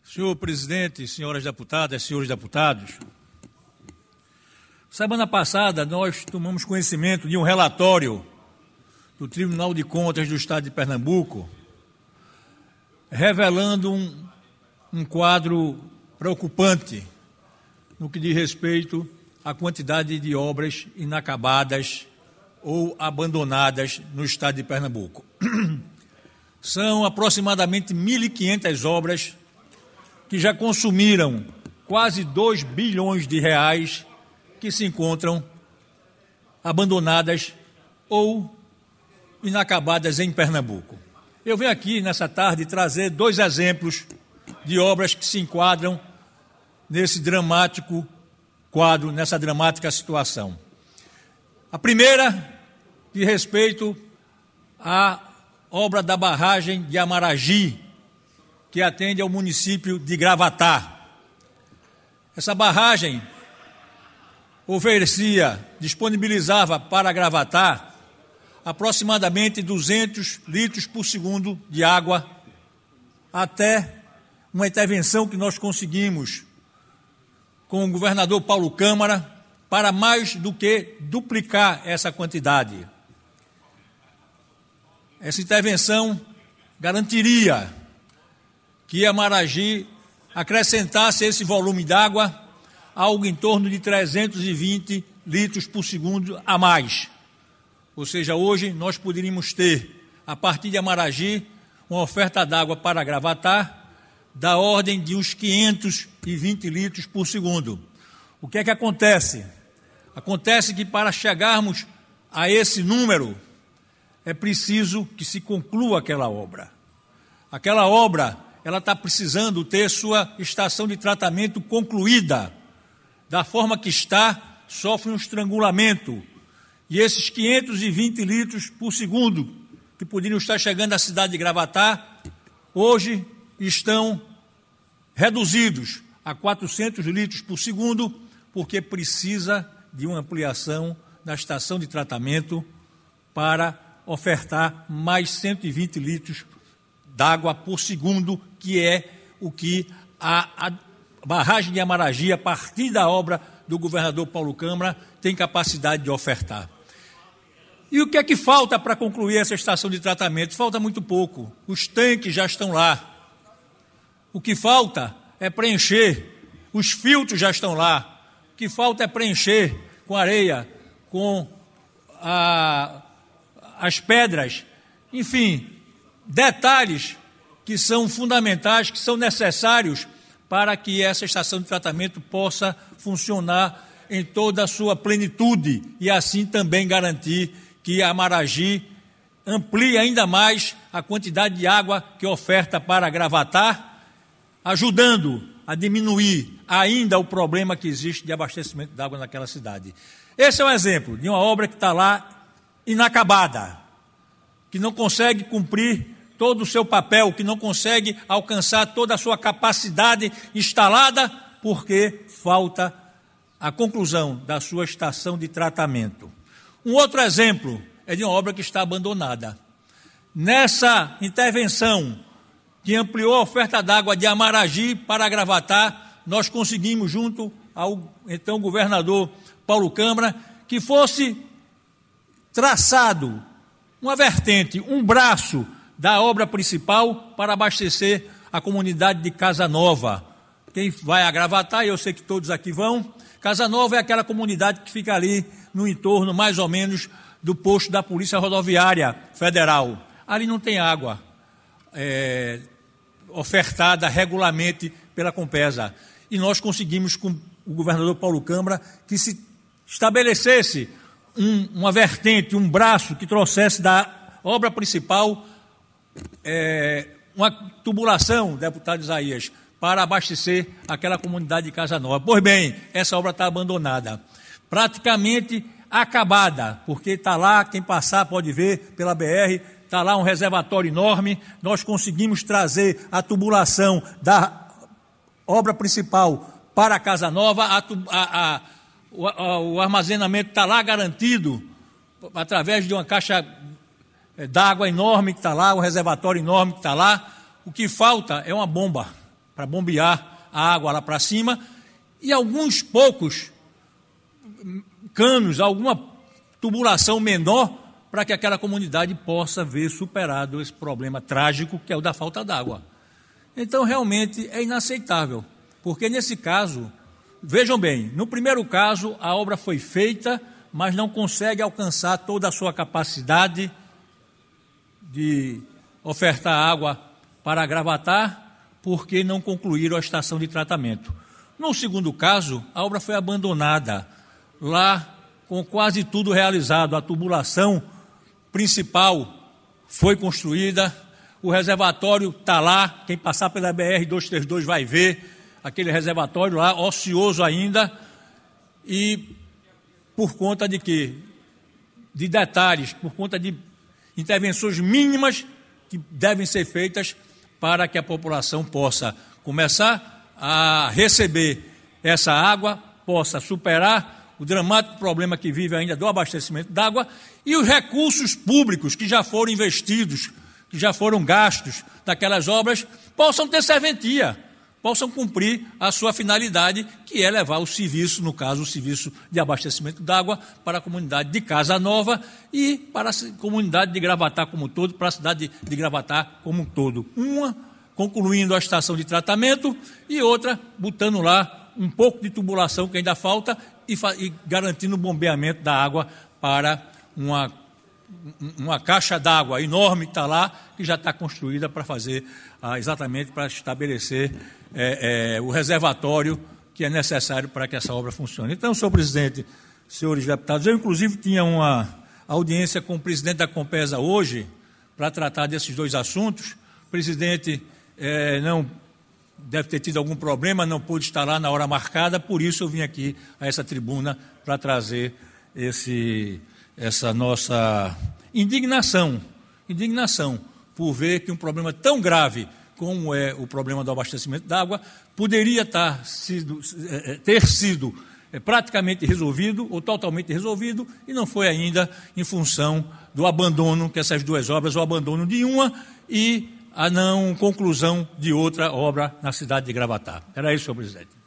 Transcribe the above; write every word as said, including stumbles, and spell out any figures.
Senhor presidente, senhoras deputadas, senhores deputados, semana passada nós tomamos conhecimento de um relatório do Tribunal de Contas do Estado de Pernambuco, revelando um, um quadro preocupante no que diz respeito à quantidade de obras inacabadas ou abandonadas no Estado de Pernambuco. São aproximadamente mil e quinhentas obras que já consumiram quase dois bilhões de reais que se encontram abandonadas ou inacabadas em Pernambuco. Eu venho aqui nessa tarde trazer dois exemplos de obras que se enquadram nesse dramático quadro, nessa dramática situação. A primeira, de respeito à obra da barragem de Amaragi, que atende ao município de Gravatá. Essa barragem oferecia, disponibilizava para Gravatá aproximadamente duzentos litros por segundo de água, até uma intervenção que nós conseguimos com o governador Paulo Câmara para mais do que duplicar essa quantidade. Essa intervenção garantiria que Amaragi acrescentasse esse volume d'água, algo em torno de trezentos e vinte litros por segundo a mais. Ou seja, hoje nós poderíamos ter, a partir de Amaragi, uma oferta d'água para Gravatá da ordem de uns quinhentos e vinte litros por segundo. O que é que acontece? Acontece que para chegarmos a esse número, é preciso que se conclua aquela obra. Aquela obra, ela está precisando ter sua estação de tratamento concluída. Da forma que está, sofre um estrangulamento. E esses quinhentos e vinte litros por segundo, que poderiam estar chegando à cidade de Gravatá, hoje estão reduzidos a quatrocentos litros por segundo, porque precisa de uma ampliação da estação de tratamento para ofertar mais cento e vinte litros d'água por segundo, que é o que a, a barragem de Amaragi, a partir da obra do governador Paulo Câmara, tem capacidade de ofertar. E o que é que falta para concluir essa estação de tratamento? Falta muito pouco. Os tanques já estão lá. O que falta é preencher. Os filtros já estão lá. O que falta é preencher com areia, com a, as pedras, enfim, detalhes que são fundamentais, que são necessários para que essa estação de tratamento possa funcionar em toda a sua plenitude e assim também garantir que a Amaragi amplie ainda mais a quantidade de água que oferta para Gravatá, ajudando a diminuir ainda o problema que existe de abastecimento de água naquela cidade. Esse é um exemplo de uma obra que está lá inacabada, que não consegue cumprir todo o seu papel, que não consegue alcançar toda a sua capacidade instalada, porque falta a conclusão da sua estação de tratamento. Um outro exemplo é de uma obra que está abandonada. Nessa intervenção que ampliou a oferta d'água de Amaragi para Gravatá, nós conseguimos, junto ao então governador Paulo Câmara, que fosse traçado uma vertente, um braço da obra principal para abastecer a comunidade de Casa Nova. Quem vai a Gravatá, e eu sei que todos aqui vão, Casa Nova é aquela comunidade que fica ali no entorno, mais ou menos, do posto da Polícia Rodoviária Federal. Ali não tem água é, ofertada regularmente pela Compesa. E nós conseguimos, com o governador Paulo Câmara, que se estabelecesse um, uma vertente, um braço que trouxesse da obra principal é, uma tubulação, deputado Isaías, para abastecer aquela comunidade de Casa Nova. Pois bem, essa obra está abandonada, praticamente acabada, porque está lá, quem passar pode ver pela B R, está lá um reservatório enorme. Nós conseguimos trazer a tubulação da obra principal para a Casa Nova, a, a, a, o, a, o armazenamento está lá garantido através de uma caixa d'água enorme que está lá, um reservatório enorme que está lá. O que falta é uma bomba. para bombear a água lá para cima, e alguns poucos canos, alguma tubulação menor, para que aquela comunidade possa ver superado esse problema trágico que é o da falta d'água. Então, realmente, é inaceitável, porque nesse caso, vejam bem, no primeiro caso, a obra foi feita, mas não consegue alcançar toda a sua capacidade de ofertar água para Gravatar, porque não concluíram a estação de tratamento. No segundo caso, a obra foi abandonada, lá com quase tudo realizado, a tubulação principal foi construída, o reservatório está lá, quem passar pela B R duzentos e trinta e dois vai ver aquele reservatório lá, ocioso ainda, e por conta de quê? De detalhes, por conta de intervenções mínimas que devem ser feitas para que a população possa começar a receber essa água, possa superar o dramático problema que vive ainda do abastecimento d'água e os recursos públicos que já foram investidos, que já foram gastos daquelas obras, possam ter serventia, possam cumprir a sua finalidade, que é levar o serviço, no caso, o serviço de abastecimento d'água para a comunidade de Casa Nova e para a comunidade de Gravatar como um todo, para a cidade de Gravatar como um todo. Uma concluindo a estação de tratamento e outra botando lá um pouco de tubulação que ainda falta e, e garantindo o bombeamento da água para uma, uma caixa d'água enorme que está lá, que já está construída para fazer, ah, exatamente para estabelecer é, é, o reservatório que é necessário para que essa obra funcione. Então, senhor presidente, senhores deputados, eu inclusive tinha uma audiência com o presidente da Compesa hoje para tratar desses dois assuntos. O presidente é, não deve ter tido algum problema, não pôde estar lá na hora marcada, por isso eu vim aqui a essa tribuna para trazer esse, essa nossa indignação, indignação por ver que um problema tão grave como é o problema do abastecimento d'água poderia estar sido, ter sido praticamente resolvido ou totalmente resolvido e não foi ainda em função do abandono, que essas duas obras, o abandono de uma e a não conclusão de outra obra na cidade de Gravatar. Era isso, senhor presidente.